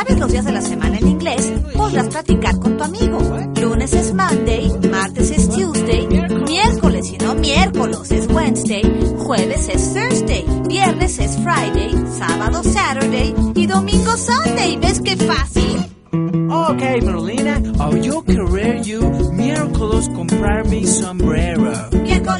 sabes los días de la semana en inglés, podrás practicar con tu amigo. Lunes es Monday, martes es Tuesday, miércoles y no miércoles es Wednesday, jueves es Thursday, viernes es Friday, sábado Saturday y domingo Sunday. ¿Ves qué fácil? Okay, Merlina, yo querer you miércoles comprar mi sombrero. Miércoles